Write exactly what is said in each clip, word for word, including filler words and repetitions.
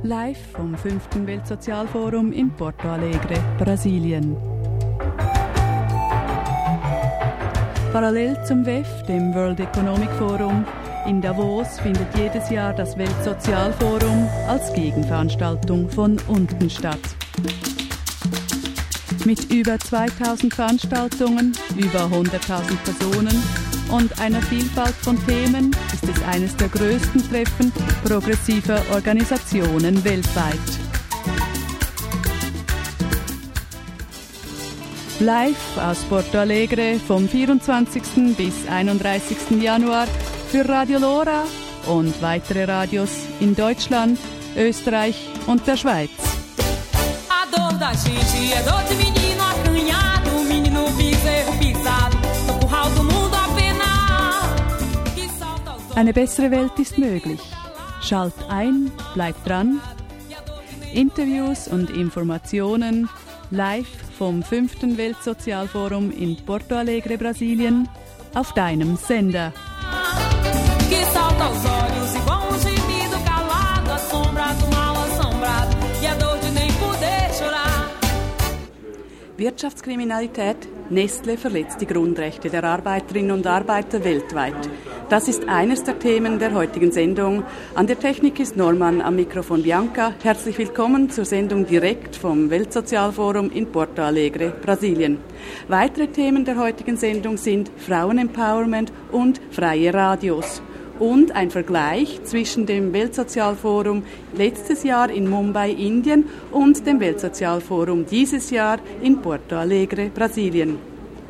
Live vom fünften Weltsozialforum in Porto Alegre, Brasilien. Parallel zum W E F, dem World Economic Forum, in Davos findet jedes Jahr das Weltsozialforum als Gegenveranstaltung von unten statt. Mit über zweitausend Veranstaltungen, über hunderttausend Personen und einer Vielfalt von Themen ist es eines der größten Treffen progressiver Organisationen weltweit. Live aus Porto Alegre vom vierundzwanzigsten bis einunddreißigsten Januar für Radio Lora und weitere Radios in Deutschland, Österreich und der Schweiz. A dor da gente é dor de menino acanhado, menino bezerro pisado, no curral do mundo a pena. Eine bessere Welt ist möglich. Schalt ein, bleib dran. Interviews und Informationen live vom fünften Weltsozialforum in Porto Alegre, Brasilien, auf deinem Sender. Que salta aos olhos igual um gemido calado, a sombra do mal assombrado e a dor de nem poder chorar. Wirtschaftskriminalität, Nestle verletzt die Grundrechte der Arbeiterinnen und Arbeiter weltweit. Das ist eines der Themen der heutigen Sendung. An der Technik ist Norman, am Mikrofon Bianca. Herzlich willkommen zur Sendung direkt vom Weltsozialforum in Porto Alegre, Brasilien. Weitere Themen der heutigen Sendung sind Frauenempowerment und freie Radios. Und ein Vergleich zwischen dem Weltsozialforum letztes Jahr in Mumbai, Indien und dem Weltsozialforum dieses Jahr in Porto Alegre, Brasilien.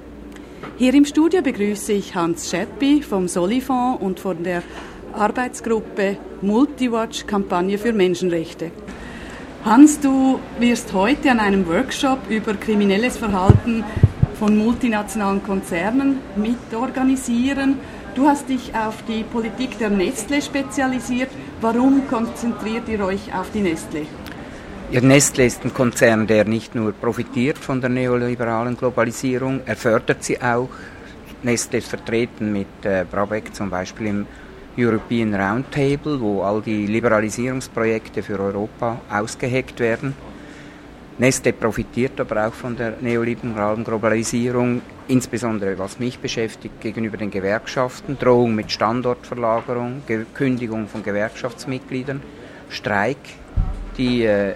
Hier im Studio begrüße ich Hans Scherpi vom Solifonds und von der Arbeitsgruppe Multiwatch Kampagne für Menschenrechte. Hans, du wirst heute an einem Workshop über kriminelles Verhalten von multinationalen Konzernen mitorganisieren. Du hast dich auf die Politik der Nestle spezialisiert. Warum konzentriert ihr euch auf die Nestle? Ja, Nestle ist ein Konzern, der nicht nur profitiert von der neoliberalen Globalisierung, er fördert sie auch. Nestle ist vertreten mit äh, Brabeck zum Beispiel im European Roundtable, wo all die Liberalisierungsprojekte für Europa ausgeheckt werden. Nestle profitiert aber auch von der neoliberalen Globalisierung, insbesondere was mich beschäftigt, gegenüber den Gewerkschaften, Drohung mit Standortverlagerung, Ge- Kündigung von Gewerkschaftsmitgliedern, Streik, die äh, äh,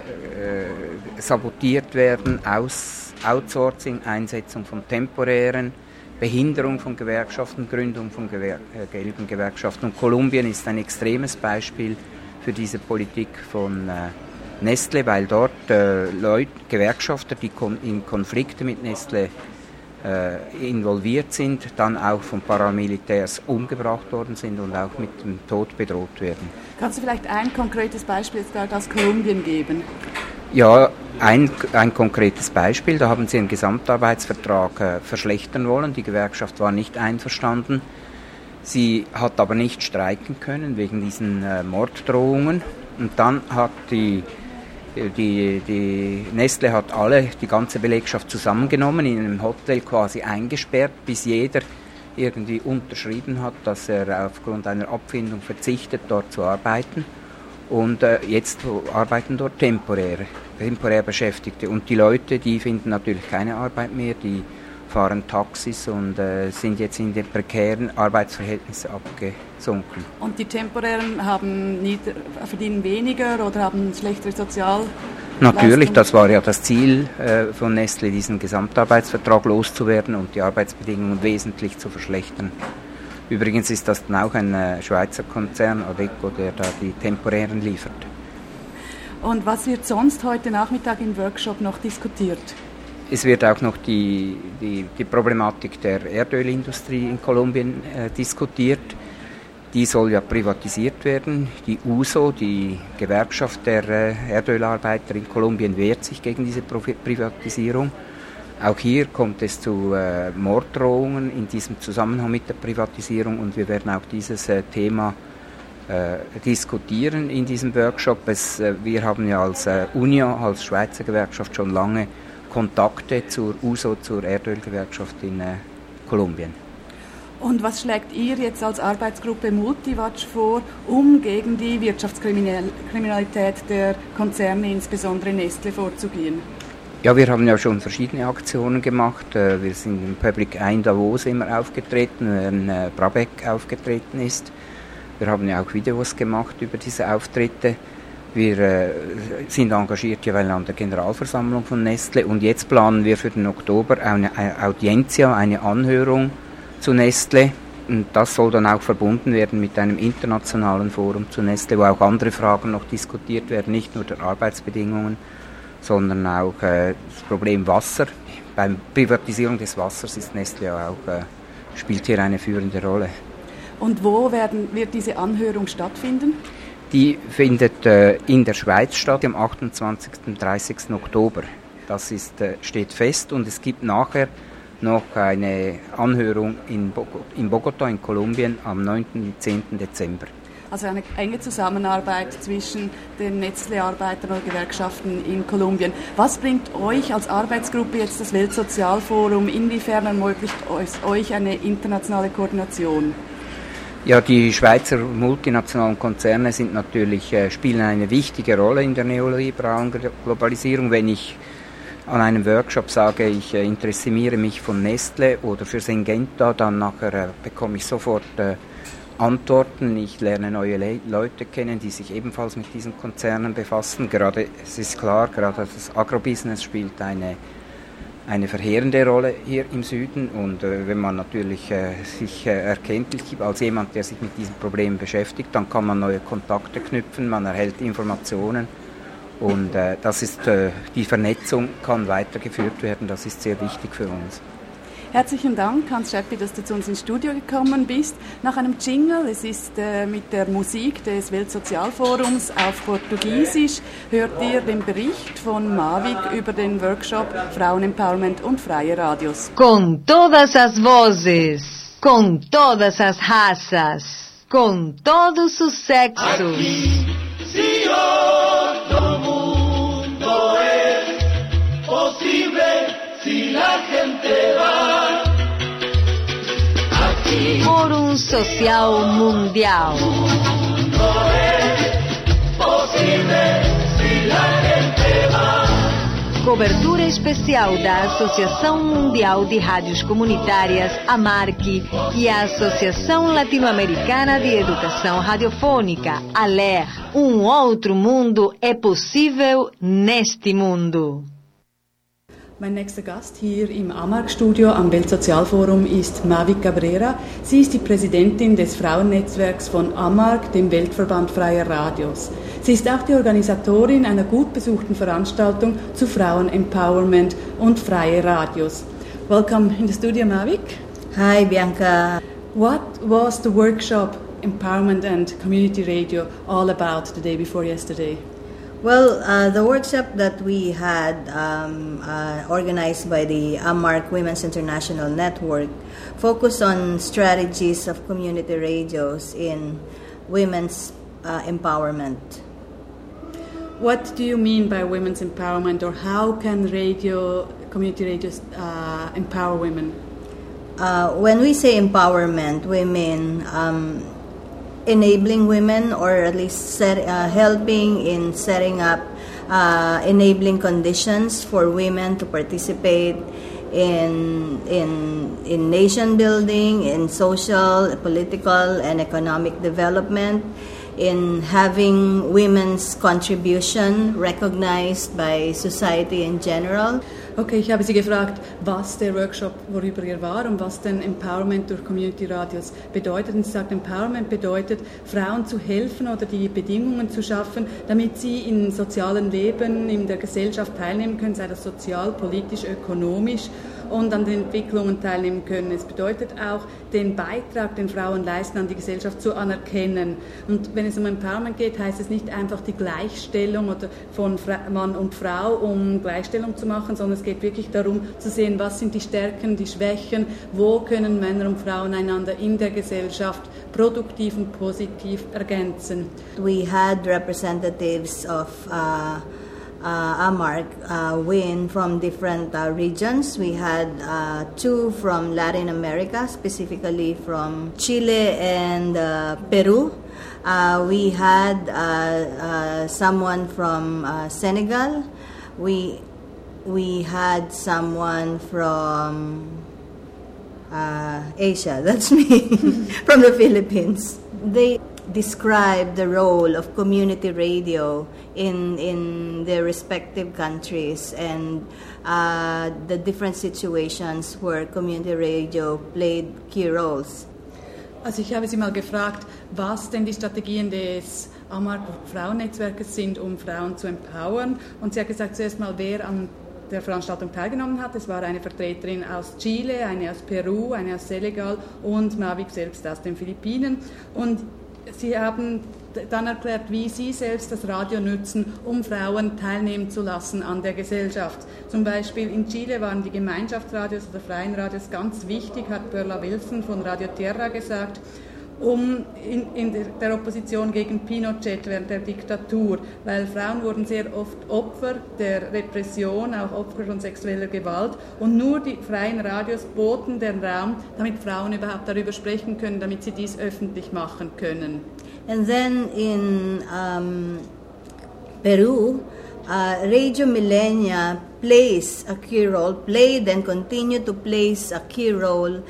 sabotiert werden, Aus, Outsourcing, Einsetzung von temporären, Behinderung von Gewerkschaften, Gründung von Gewer- äh, gelben Gewerkschaften. Und Kolumbien ist ein extremes Beispiel für diese Politik von äh, Nestle, weil dort äh, Leute, Gewerkschafter, die kon- in Konflikte mit Nestle äh, involviert sind, dann auch von Paramilitärs umgebracht worden sind und auch mit dem Tod bedroht werden. Kannst du vielleicht ein konkretes Beispiel aus Kolumbien geben? Ja, ein, ein konkretes Beispiel. Da haben sie einen Gesamtarbeitsvertrag äh, verschlechtern wollen. Die Gewerkschaft war nicht einverstanden. Sie hat aber nicht streiken können wegen diesen äh, Morddrohungen. Und dann hat die, die, die Nestle hat alle, die ganze Belegschaft zusammengenommen, in einem Hotel quasi eingesperrt, bis jeder irgendwie unterschrieben hat, dass er aufgrund einer Abfindung verzichtet, dort zu arbeiten. Und äh, jetzt arbeiten dort temporär, temporär Beschäftigte. Und die Leute, die finden natürlich keine Arbeit mehr, die fahren Taxis und äh, sind jetzt in den prekären Arbeitsverhältnissen abgesunken. Und die Temporären haben nieder, verdienen weniger oder haben schlechtere Sozial? Natürlich, das war ja das Ziel äh, von Nestle, diesen Gesamtarbeitsvertrag loszuwerden und die Arbeitsbedingungen wesentlich zu verschlechtern. Übrigens ist das dann auch ein äh, Schweizer Konzern, Adecco, der da die Temporären liefert. Und was wird sonst heute Nachmittag im Workshop noch diskutiert? Es wird auch noch die, die, die Problematik der Erdölindustrie in Kolumbien äh, diskutiert. Die soll ja privatisiert werden. Die U S O, die Gewerkschaft der äh, Erdölarbeiter in Kolumbien, wehrt sich gegen diese Privatisierung. Auch hier kommt es zu äh, Morddrohungen in diesem Zusammenhang mit der Privatisierung und wir werden auch dieses äh, Thema äh, diskutieren in diesem Workshop. Es, äh, wir haben ja als äh, UNIA, als Schweizer Gewerkschaft, schon lange Kontakte zur U S O, zur Erdölgewerkschaft in äh, Kolumbien. Und was schlägt ihr jetzt als Arbeitsgruppe Multiwatch vor, um gegen die Wirtschaftskriminalität der Konzerne, insbesondere Nestlé, vorzugehen? Ja, wir haben ja schon verschiedene Aktionen gemacht. Wir sind im Public Eye in Davos immer aufgetreten, wenn Brabeck aufgetreten ist. Wir haben ja auch Videos gemacht über diese Auftritte. Wir äh, sind engagiert jeweils an der Generalversammlung von Nestlé und jetzt planen wir für den Oktober eine Audientia, eine Anhörung zu Nestlé. Und das soll dann auch verbunden werden mit einem internationalen Forum zu Nestlé, wo auch andere Fragen noch diskutiert werden, nicht nur der Arbeitsbedingungen, sondern auch äh, das Problem Wasser. Beim Privatisierung des Wassers ist Nestlé auch, äh, spielt hier eine führende Rolle. Und wo werden, wird diese Anhörung stattfinden? Die findet äh, in der Schweiz statt, am achtundzwanzigsten und dreißigsten Oktober. Das ist, äh, steht fest und es gibt nachher noch eine Anhörung in, Bog- in Bogotá in Kolumbien am neunten und zehnten Dezember. Also eine enge Zusammenarbeit zwischen den Nestlé-Arbeitern und Gewerkschaften in Kolumbien. Was bringt euch als Arbeitsgruppe jetzt das Weltsozialforum? Inwiefern ermöglicht euch eine internationale Koordination? Ja, die Schweizer multinationalen Konzerne sind natürlich, äh, spielen eine wichtige Rolle in der neoliberalen Globalisierung. Wenn ich an einem Workshop sage, ich äh, interessiere mich von Nestlé oder für Syngenta, dann nachher äh, bekomme ich sofort äh, Antworten. Ich lerne neue Le- Leute kennen, die sich ebenfalls mit diesen Konzernen befassen. Gerade, es ist klar, gerade das Agrobusiness spielt eine eine verheerende Rolle hier im Süden und äh, wenn man natürlich äh, sich äh, erkenntlich gibt als jemand, der sich mit diesen Problemen beschäftigt, dann kann man neue Kontakte knüpfen, man erhält Informationen und äh, das ist, äh, die Vernetzung kann weitergeführt werden, das ist sehr wichtig für uns. Herzlichen Dank, Hans Scheppi, dass du zu uns ins Studio gekommen bist. Nach einem Jingle, es ist äh, mit der Musik des Weltsozialforums auf Portugiesisch, hört ihr den Bericht von Mavic über den Workshop Frauenempowerment und freie Radios. Com todas as vozes, com todas as raças, com todos os sexos. Aquí, Señor, todo mundo es posible si la gente va. Aquí, Fórum Social Mundial. no es posible si la gente va. Cobertura especial da Associação Mundial de Rádios Comunitárias, AMARC, e a Associação Latino-Americana de Educação Radiofônica, ALER. Um outro mundo é possível neste mundo. Mein nächster Gast hier im AMARC-Studio am Weltsozialforum ist Mavic Cabrera. Sie ist die Präsidentin des Frauennetzwerks von AMARC, dem Weltverband freier Radios. Sie ist auch die Organisatorin einer gut besuchten Veranstaltung zu Frauenempowerment und freie Radios. Welcome in the studio, Mavic. Hi, Bianca. What was the workshop Empowerment and Community Radio all about the day before yesterday? Well, uh, the workshop that we had um, uh, organized by the AMARC Women's International Network focused on strategies of community radios in women's uh, empowerment. What do you mean by women's empowerment, or how can radio, community radios uh, empower women? Uh, when we say empowerment, we mean um, enabling women, or at least set, uh, helping in setting up uh, enabling conditions for women to participate in in in nation building, in social, political, and economic development, in having women's contribution recognized by society in general. Okay, ich habe Sie gefragt, was der Workshop, worüber er war und was denn Empowerment durch Community Radios bedeutet. Und sie sagt, Empowerment bedeutet, Frauen zu helfen oder die Bedingungen zu schaffen, damit sie im sozialen Leben, in der Gesellschaft teilnehmen können, sei das sozial, politisch, ökonomisch, und an den Entwicklungen teilnehmen können. Es bedeutet auch, den Beitrag, den Frauen leisten, an die Gesellschaft zu anerkennen. Und wenn es um Empowerment geht, heißt es nicht einfach die Gleichstellung oder von Mann und Frau, um Gleichstellung zu machen, sondern es geht wirklich darum zu sehen, was sind die Stärken, die Schwächen, wo können Männer und Frauen einander in der Gesellschaft produktiv und positiv ergänzen. We had representatives of uh, uh, Amark uh, win from different uh, regions. We had uh, two from Latin America, specifically from Chile and uh, Peru. Uh, we had uh, uh, someone from uh, Senegal. We we had someone from uh, Asia. That's me, from the Philippines. They describe the role of community radio in in their respective countries and uh, the different situations where community radio played key roles. Also ich habe Sie mal gefragt, was denn die Strategien des Amark Frauennetzwerkes sind, um Frauen zu empowern. Und sie hat gesagt, zuerst mal, wer an der Veranstaltung teilgenommen hat. Es war eine Vertreterin aus Chile, eine aus Peru, eine aus Senegal und Mavic selbst aus den Philippinen. Und Sie haben dann erklärt, wie Sie selbst das Radio nutzen, um Frauen teilnehmen zu lassen an der Gesellschaft. Zum Beispiel in Chile waren die Gemeinschaftsradios oder freien Radios ganz wichtig, hat Perla Wilson von Radio Tierra gesagt, um in, in der Opposition gegen Pinochet während der Diktatur, weil Frauen wurden sehr oft Opfer der Repression, auch Opfer von sexueller Gewalt, und nur die freien Radios boten den Raum, damit Frauen überhaupt darüber sprechen können, damit sie dies öffentlich machen können. And then in um, Peru, uh, Radio Millenia plays a key role, played and continue to play a key role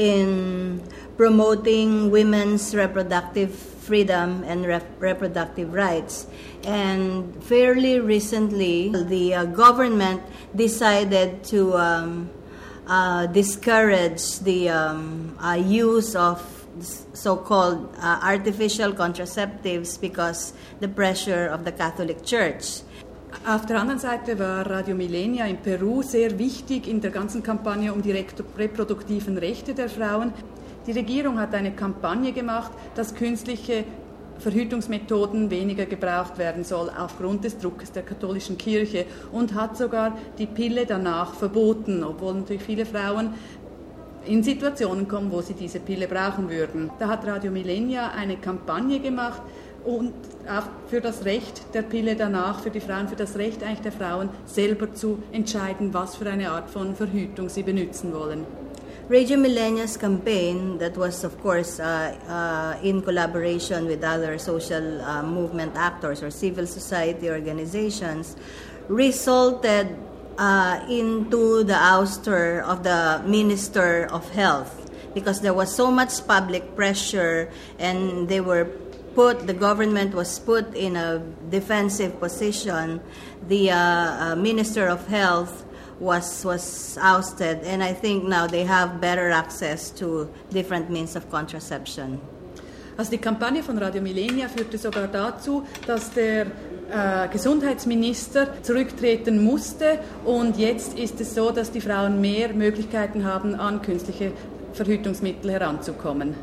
in promoting women's reproductive freedom and rep- reproductive rights. And fairly recently, the uh, government decided to um, uh, discourage the um, uh, use of so-called uh, artificial contraceptives because the pressure of the Catholic Church. Auf der anderen Seite war Radio Millenia in Peru sehr wichtig in der ganzen Kampagne um die reproduktiven Rechte der Frauen. Die Regierung hat eine Kampagne gemacht, dass künstliche Verhütungsmethoden weniger gebraucht werden soll aufgrund des Druckes der katholischen Kirche und hat sogar die Pille danach verboten, obwohl natürlich viele Frauen in Situationen kommen, wo sie diese Pille brauchen würden. Da hat Radio Millenia eine Kampagne gemacht und auch für das Recht der Pille danach, für die Frauen, für das Recht eigentlich der Frauen, selber zu entscheiden, was für eine Art von Verhütung sie benutzen wollen. Radio Millenia's campaign, that was of course uh, uh, in collaboration with other social uh, movement actors or civil society organizations, resulted uh, into the ouster of the Minister of Health because there was so much public pressure and they were put, the government was put in a defensive position. The uh, uh, Minister of Health was was ousted, and I think now they have better access to different means of contraception. Also die Kampagne von Radio Millenia führte sogar dazu, dass der äh, Gesundheitsminister zurücktreten musste, und jetzt ist es so, dass die Frauen mehr Möglichkeiten haben, an künstliche Verhütungsmittel heranzukommen.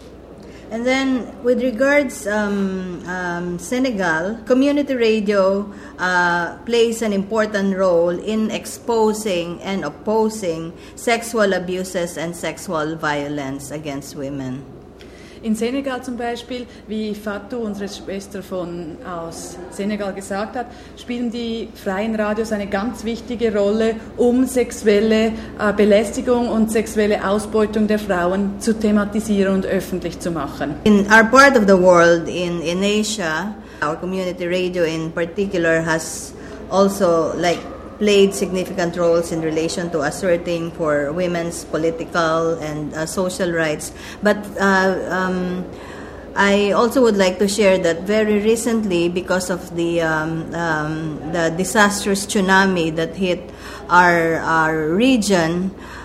And then, with regards um, um, Senegal, community radio uh, plays an important role in exposing and opposing sexual abuses and sexual violence against women. In Senegal zum Beispiel, wie Fatou, unsere Schwester von, aus Senegal, gesagt hat, spielen die freien Radios eine ganz wichtige Rolle, um sexuelle äh, Belästigung und sexuelle Ausbeutung der Frauen zu thematisieren und öffentlich zu machen. In our part of the world, in, in Asia, our community radio in particular has also like played significant roles in relation to asserting for women's political and uh, social rights. But uh, um, I also would like to share that very recently, because of the um, um, the disastrous tsunami that hit our our region,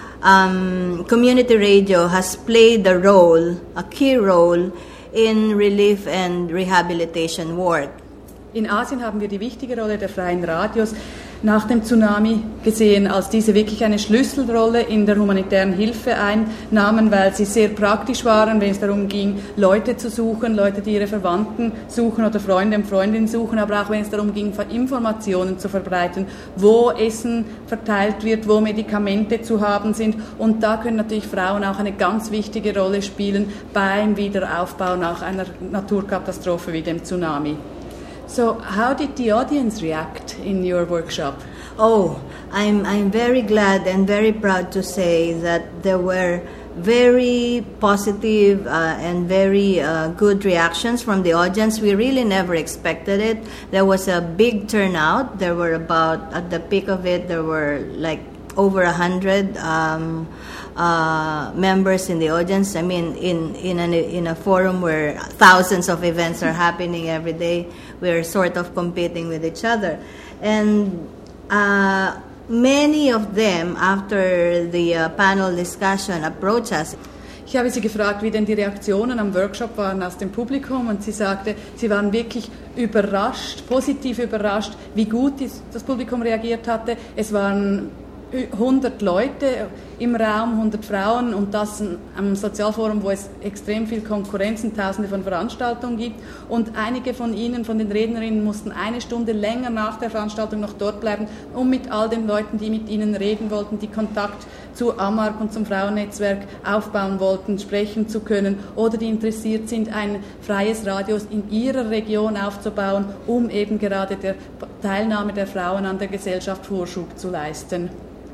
um, community radio has played a role, a key role, in relief and rehabilitation work. In Asien haben wir die wichtige Rolle der freien Radios nach dem Tsunami gesehen, als diese wirklich eine Schlüsselrolle in der humanitären Hilfe einnahmen, weil sie sehr praktisch waren, wenn es darum ging, Leute zu suchen, Leute, die ihre Verwandten suchen oder Freunde und Freundinnen suchen, aber auch wenn es darum ging, Informationen zu verbreiten, wo Essen verteilt wird, wo Medikamente zu haben sind. Und da können natürlich Frauen auch eine ganz wichtige Rolle spielen beim Wiederaufbau nach einer Naturkatastrophe wie dem Tsunami. So, how did the audience react in your workshop? Oh, I'm I'm very glad and very proud to say that there were very positive uh, and very uh, good reactions from the audience. We really never expected it. There was a big turnout. There were about, at the peak of it, there were like over a hundred um, uh, members in the audience. I mean, in in, an, in a forum where thousands of events are happening every day, we're sort of competing with each other. And uh, many of them, after the uh, panel discussion, approached us. Ich habe sie gefragt, wie denn die Reaktionen am Workshop waren aus dem Publikum, und sie sagte, sie waren wirklich überrascht, positiv überrascht, wie gut das Publikum reagiert hatte. Es waren hundert Leute im Raum, hundert Frauen, und das am Sozialforum, wo es extrem viel Konkurrenz und tausende von Veranstaltungen gibt. Und einige von ihnen, von den Rednerinnen, mussten eine Stunde länger nach der Veranstaltung noch dort bleiben, um mit all den Leuten, die mit ihnen reden wollten, die Kontakt zu AMARC und zum Frauennetzwerk aufbauen wollten, sprechen zu können, oder die interessiert sind, ein freies Radio in ihrer Region aufzubauen, um eben gerade der Teilnahme der Frauen an der Gesellschaft Vorschub zu leisten.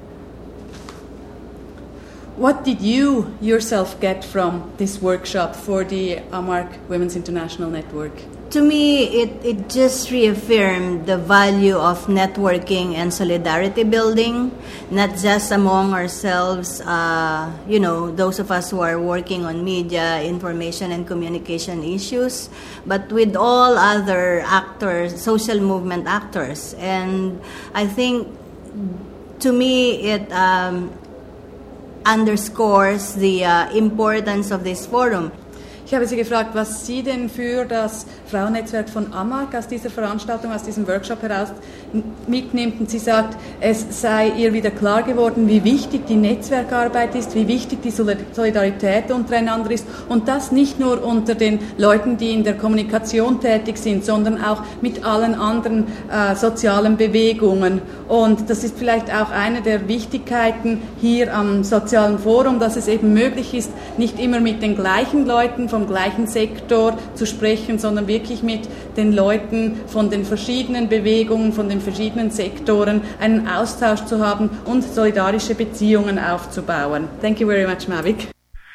What did you yourself get from this workshop for the AMARC Women's International Network? To me, it, it just reaffirmed the value of networking and solidarity building, not just among ourselves, uh, you know, those of us who are working on media, information and communication issues, but with all other actors, social movement actors. And I think, to me, it um, underscores the uh, importance of this forum. Ich habe sie gefragt, was sie denn für das Frauennetzwerk von AMARC aus dieser Veranstaltung, aus diesem Workshop heraus mitnimmt. Und sie sagt, es sei ihr wieder klar geworden, wie wichtig die Netzwerkarbeit ist, wie wichtig die Solidarität untereinander ist. Und das nicht nur unter den Leuten, die in der Kommunikation tätig sind, sondern auch mit allen anderen äh, sozialen Bewegungen. Und das ist vielleicht auch eine der Wichtigkeiten hier am Sozialen Forum, dass es eben möglich ist, nicht immer mit den gleichen Leuten vom gleichen Sektor zu sprechen, sondern wirklich mit den Leuten von den verschiedenen Bewegungen, von den verschiedenen Sektoren einen Austausch zu haben und solidarische Beziehungen aufzubauen. Thank you very much, Mavic.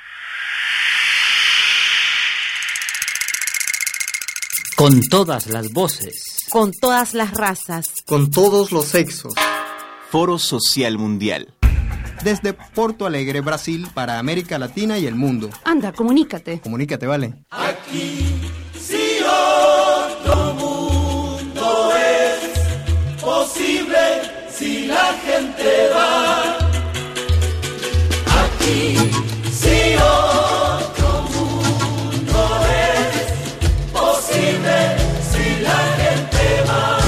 Con todas las voces. Con todas las razas. Con todos los sexos. Foro Social Mundial. Desde Porto Alegre, Brasil, para América Latina y el mundo. Anda, comunícate. Comunícate, vale. Aquí, si otro mundo es posible, si la gente va. Aquí, si otro mundo es posible, si la gente va.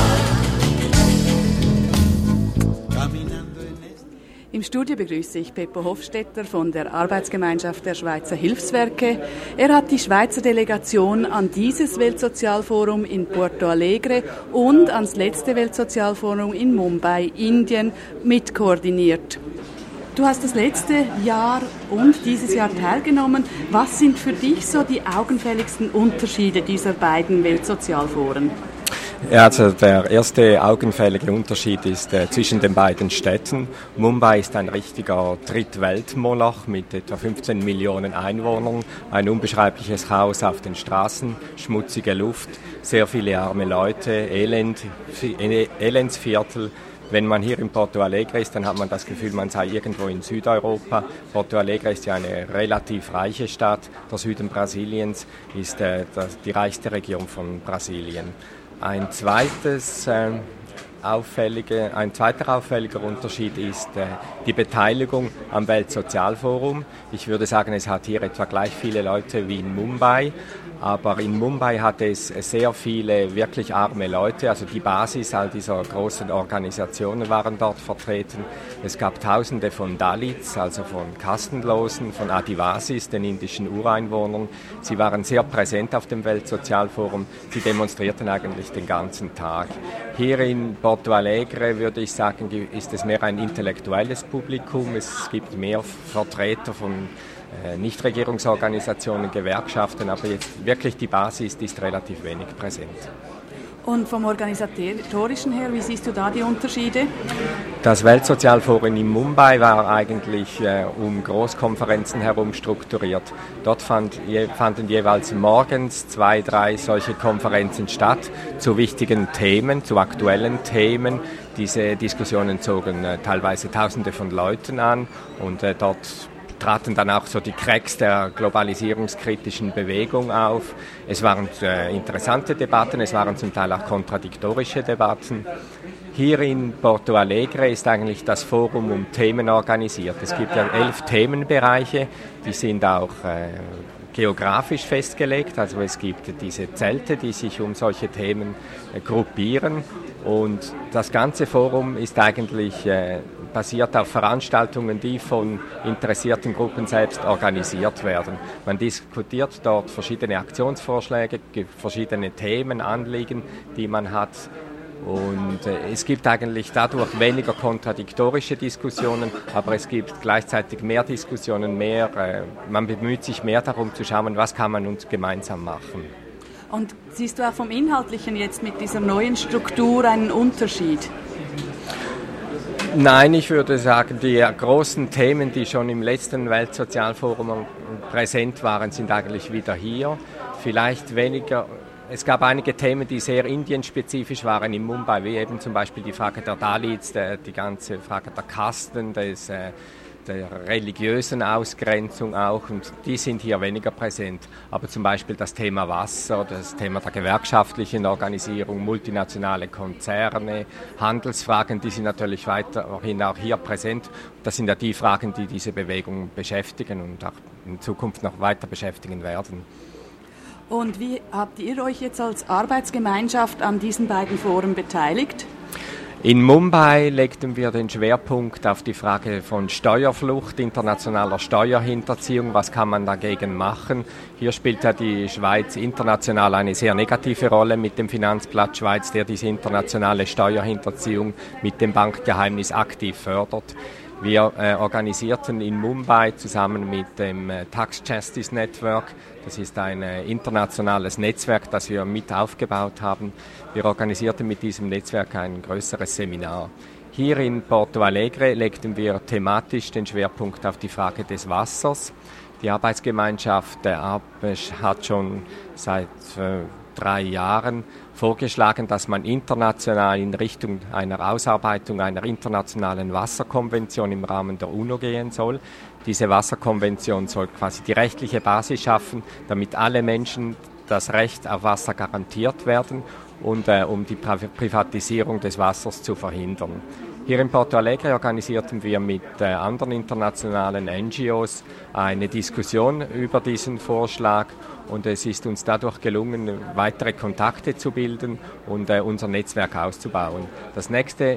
Im Studio begrüße ich Peppo Hofstetter von der Arbeitsgemeinschaft der Schweizer Hilfswerke. Er hat die Schweizer Delegation an dieses Weltsozialforum in Porto Alegre und ans letzte Weltsozialforum in Mumbai, Indien, mitkoordiniert. Du hast das letzte Jahr und dieses Jahr teilgenommen. Was sind für dich so die augenfälligsten Unterschiede dieser beiden Weltsozialforen? Ja, also der erste augenfällige Unterschied ist äh, zwischen den beiden Städten. Mumbai ist ein richtiger Drittweltmoloch mit etwa fünfzehn Millionen Einwohnern, ein unbeschreibliches Chaos auf den Straßen, schmutzige Luft, sehr viele arme Leute, Elend, Elendsviertel. Wenn man hier in Porto Alegre ist, dann hat man das Gefühl, man sei irgendwo in Südeuropa. Porto Alegre ist ja eine relativ reiche Stadt. Der Süden Brasiliens ist äh, das, die reichste Region von Brasilien. Ein, zweites, äh, auffällige, ein zweiter auffälliger Unterschied ist äh, die Beteiligung am Weltsozialforum. Ich würde sagen, es hat hier etwa gleich viele Leute wie in Mumbai. Aber in Mumbai hatte es sehr viele wirklich arme Leute, also die Basis all dieser großen Organisationen waren dort vertreten. Es gab Tausende von Dalits, also von Kastenlosen, von Adivasis, den indischen Ureinwohnern. Sie waren sehr präsent auf dem Weltsozialforum, sie demonstrierten eigentlich den ganzen Tag. Hier in Porto Alegre, würde ich sagen, ist es mehr ein intellektuelles Publikum. Es gibt mehr Vertreter von Nichtregierungsorganisationen, Gewerkschaften, aber jetzt wirklich die Basis ist relativ wenig präsent. Und vom Organisatorischen her, wie siehst du da die Unterschiede? Das Weltsozialforum in Mumbai war eigentlich äh, um Großkonferenzen herum strukturiert. Dort fand, je, fanden jeweils morgens zwei, drei solche Konferenzen statt zu wichtigen Themen, zu aktuellen Themen. Diese Diskussionen zogen äh, teilweise Tausende von Leuten an und äh, dort traten dann auch so die Cracks der globalisierungskritischen Bewegung auf. Es waren äh, interessante Debatten, es waren zum Teil auch kontradiktorische Debatten. Hier in Porto Alegre ist eigentlich das Forum um Themen organisiert. Es gibt ja elf Themenbereiche, die sind auch äh, geografisch festgelegt. Also es gibt diese Zelte, die sich um solche Themen äh, gruppieren. Und das ganze Forum ist eigentlich äh, basiert auf Veranstaltungen, die von interessierten Gruppen selbst organisiert werden. Man diskutiert dort verschiedene Aktionsvorschläge, verschiedene Themen, Anliegen, die man hat. Und äh, es gibt eigentlich dadurch weniger kontradiktorische Diskussionen, aber es gibt gleichzeitig mehr Diskussionen, mehr, äh, man bemüht sich mehr darum zu schauen, was kann man uns gemeinsam machen. Und siehst du auch vom Inhaltlichen jetzt mit dieser neuen Struktur einen Unterschied? Nein, ich würde sagen, die großen Themen, die schon im letzten Weltsozialforum präsent waren, sind eigentlich wieder hier. Vielleicht weniger, es gab einige Themen, die sehr indienspezifisch waren in Mumbai, wie eben zum Beispiel die Frage der Dalits, der, die ganze Frage der Kasten, des, der religiösen Ausgrenzung auch, und die sind hier weniger präsent. Aber zum Beispiel das Thema Wasser, das Thema der gewerkschaftlichen Organisierung, multinationale Konzerne, Handelsfragen, die sind natürlich weiterhin auch hier präsent. Das sind ja die Fragen, die diese Bewegung beschäftigen und auch in Zukunft noch weiter beschäftigen werden. Und wie habt ihr euch jetzt als Arbeitsgemeinschaft an diesen beiden Foren beteiligt? In Mumbai legten wir den Schwerpunkt auf die Frage von Steuerflucht, internationaler Steuerhinterziehung. Was kann man dagegen machen? Hier spielt ja die Schweiz international eine sehr negative Rolle mit dem Finanzplatz Schweiz, der diese internationale Steuerhinterziehung mit dem Bankgeheimnis aktiv fördert. Wir äh, organisierten in Mumbai zusammen mit dem äh, Tax Justice Network, das ist ein äh, internationales Netzwerk, das wir mit aufgebaut haben. Wir organisierten mit diesem Netzwerk ein größeres Seminar. Hier in Porto Alegre legten wir thematisch den Schwerpunkt auf die Frage des Wassers. Die Arbeitsgemeinschaft äh, hat schon seit äh, drei Jahren vorgeschlagen, dass man international in Richtung einer Ausarbeitung einer internationalen Wasserkonvention im Rahmen der UNO gehen soll. Diese Wasserkonvention soll quasi die rechtliche Basis schaffen, damit alle Menschen das Recht auf Wasser garantiert werden und äh, um die Privatisierung des Wassers zu verhindern. Hier in Porto Alegre organisierten wir mit äh, anderen internationalen N G Os eine Diskussion über diesen Vorschlag, und es ist uns dadurch gelungen, weitere Kontakte zu bilden und äh, unser Netzwerk auszubauen. Das nächste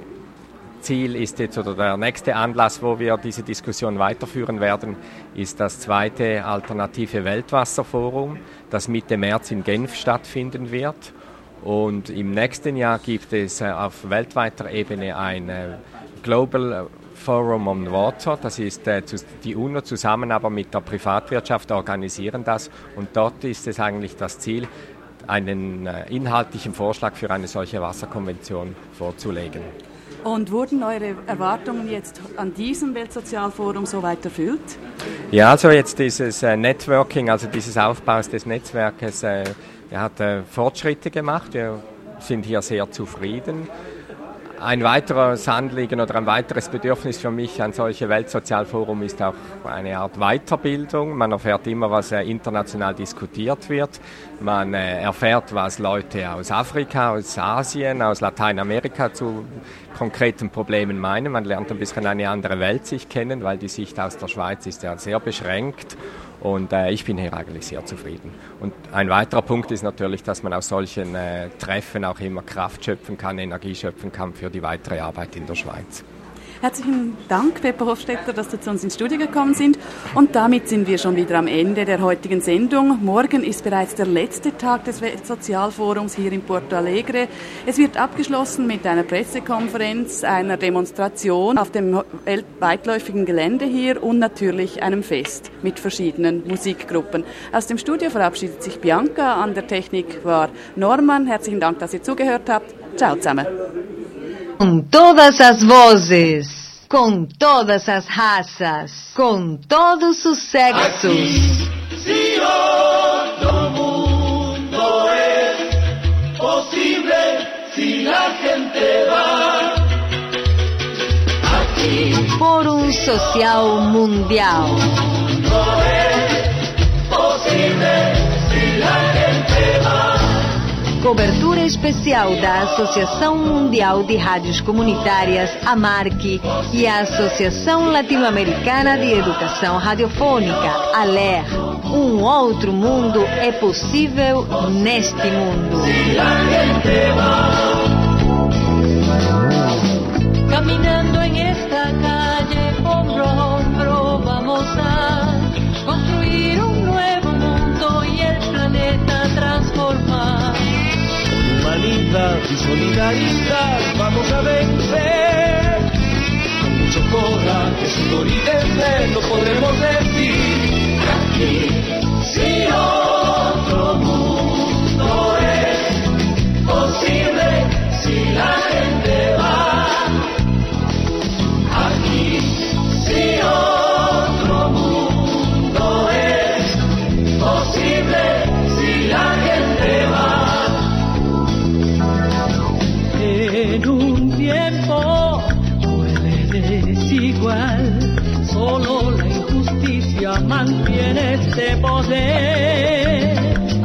Ziel ist jetzt, oder der nächste Anlass, wo wir diese Diskussion weiterführen werden, ist das zweite Alternative Weltwasserforum, das Mitte März in Genf stattfinden wird. Und im nächsten Jahr gibt es äh, auf weltweiter Ebene ein äh, Global Forum on Water, das ist äh, die UNO zusammen aber mit der Privatwirtschaft organisieren das, und dort ist es eigentlich das Ziel, einen äh, inhaltlichen Vorschlag für eine solche Wasserkonvention vorzulegen. Und wurden eure Erwartungen jetzt an diesem Weltsozialforum so weit erfüllt? Ja, also jetzt dieses äh, Networking, also dieses Aufbaus des Netzwerkes, äh, er hat äh, Fortschritte gemacht, wir sind hier sehr zufrieden. Ein weiteres Anliegen oder ein weiteres Bedürfnis für mich an solche Weltsozialforum ist auch eine Art Weiterbildung. Man erfährt immer, was äh, international diskutiert wird. Man äh, erfährt, was Leute aus Afrika, aus Asien, aus Lateinamerika zu konkreten Problemen meinen. Man lernt ein bisschen eine andere Welt sich kennen, weil die Sicht aus der Schweiz ist ja sehr beschränkt. Und äh, ich bin hier eigentlich sehr zufrieden. Und ein weiterer Punkt ist natürlich, dass man aus solchen äh, Treffen auch immer Kraft schöpfen kann, Energie schöpfen kann für die weitere Arbeit in der Schweiz. Herzlichen Dank, Pepper Hofstetter, dass Sie zu uns ins Studio gekommen sind. Und damit sind wir schon wieder am Ende der heutigen Sendung. Morgen ist bereits der letzte Tag des Weltsozialforums hier in Porto Alegre. Es wird abgeschlossen mit einer Pressekonferenz, einer Demonstration auf dem weitläufigen Gelände hier und natürlich einem Fest mit verschiedenen Musikgruppen. Aus dem Studio verabschiedet sich Bianca, an der Technik war Norman. Herzlichen Dank, dass ihr zugehört habt. Ciao zusammen. Con todas as vozes, con todas as raças, con todos os sexos. Aquí, si otro mundo es posible, si la gente va. Aquí, Fórum Social Mundial. No es posible, si la gente va. Cobertura especial da Associação Mundial de Rádios Comunitárias, AMARC, e a Associação Latino-Americana de Educação Radiofônica, ALER. Um outro mundo é possível neste mundo. Caminando en esta calle, hombro a hombro, vamos a construir un nuevo mundo y el planeta transformar. Humanidad y solidaridad vamos a vencer. Con mucho coraje, sudor y desdén lo podremos decir. Aquí, si otro mundo es posible, si la gente va. Aquí, si otro mundo es posible, si la gente va. En un tiempo cruel y desigual, solo la injusticia mantiene este poder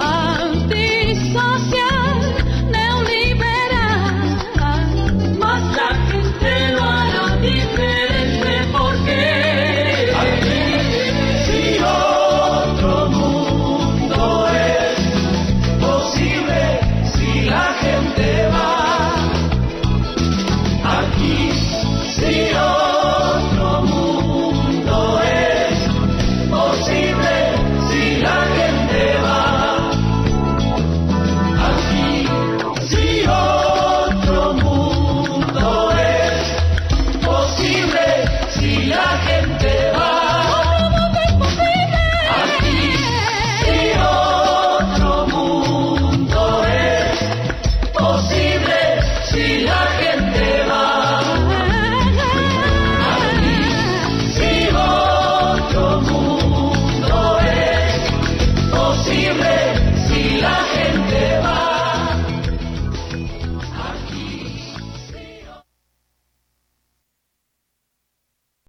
antisocial, neoliberal, mas la gente lo hará diferente porque aquí, si otro mundo es posible, si la gente va. Aquí, si otro mundo es posible, si la gente va. Aquí, si otro mundo es posible, si la gente va. Aquí, si otro mundo es posible, si la gente va. Si la gente va.